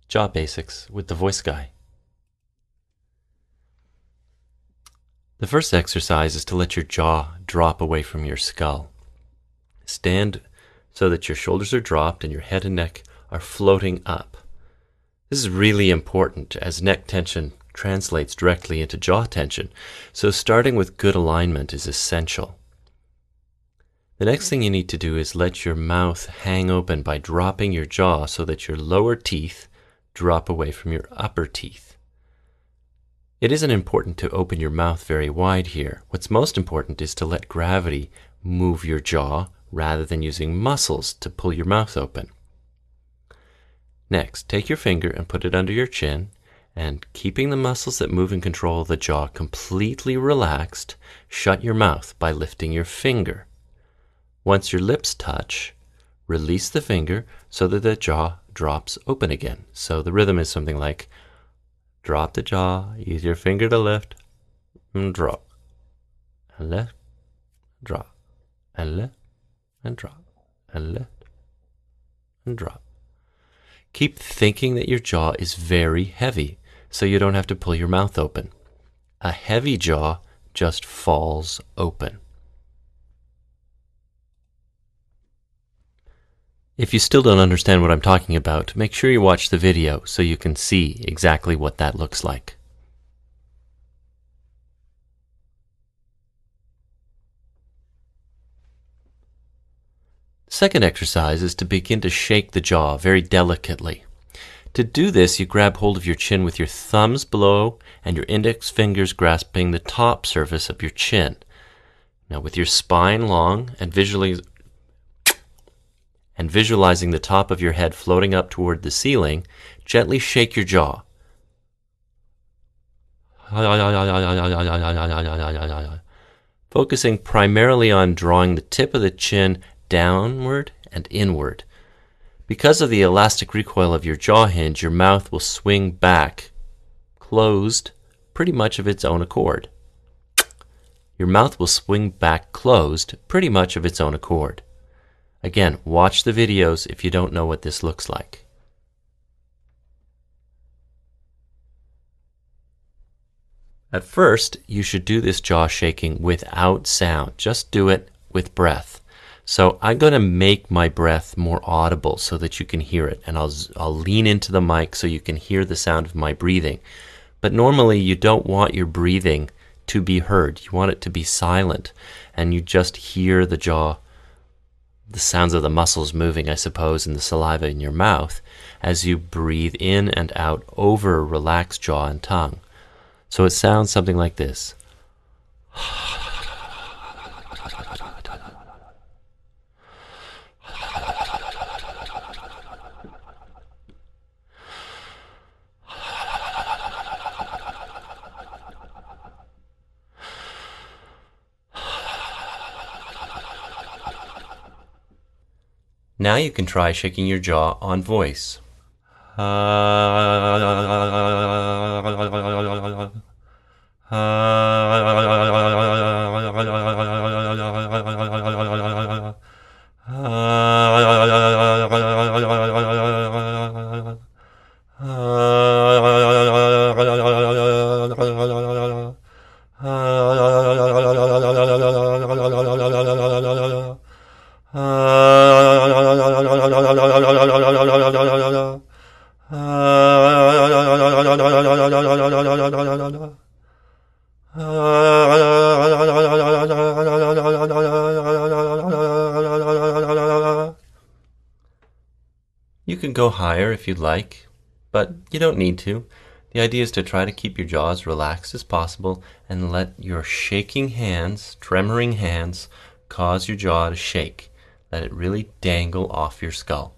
Jaw Basics with the Voice Guy. The first exercise is to let your jaw drop away from your skull. Stand so that your shoulders are dropped and your head and neck are floating up. This is really important as neck tension translates directly into jaw tension, so starting with good alignment is essential. The next thing you need to do is let your mouth hang open by dropping your jaw so that your lower teeth drop away from your upper teeth. It isn't important to open your mouth very wide here. What's most important is to let gravity move your jaw rather than using muscles to pull your mouth open. Next, take your finger and put it under your chin, and keeping the muscles that move and control the jaw completely relaxed, shut your mouth by lifting your finger. Once your lips touch, release the finger so that the jaw drops open again. So the rhythm is something like, drop the jaw, use your finger to lift, and drop, and lift, drop, and lift, and drop, and lift, and drop. Keep thinking that your jaw is very heavy, so you don't have to pull your mouth open. A heavy jaw just falls open. If you still don't understand what I'm talking about, make sure you watch the video so you can see exactly what that looks like. The second exercise is to begin to shake the jaw very delicately. To do this, you grab hold of your chin with your thumbs below and your index fingers grasping the top surface of your chin. Now with your spine long and visualizing the top of your head floating up toward the ceiling, gently shake your jaw. Focusing primarily on drawing the tip of the chin downward and inward. Because of the elastic recoil of your jaw hinge, your mouth will swing back, closed, pretty much of its own accord. Your mouth will swing back closed, pretty much of its own accord. Again, watch the videos if you don't know what this looks like. At first, you should do this jaw shaking without sound. Just do it with breath. So I'm going to make my breath more audible so that you can hear it. And I'll lean into the mic so you can hear the sound of my breathing. But normally you don't want your breathing to be heard. You want it to be silent. And you just hear the jaw, the sounds of the muscles moving, I suppose, and the saliva in your mouth as you breathe in and out over relaxed jaw and tongue. So it sounds something like this. Now you can try shaking your jaw on voice. You can go higher if you'd like, but you don't need to. The idea is to try to keep your jaw as relaxed as possible and let your shaking hands, tremoring hands, cause your jaw to shake. Let it really dangle off your skull.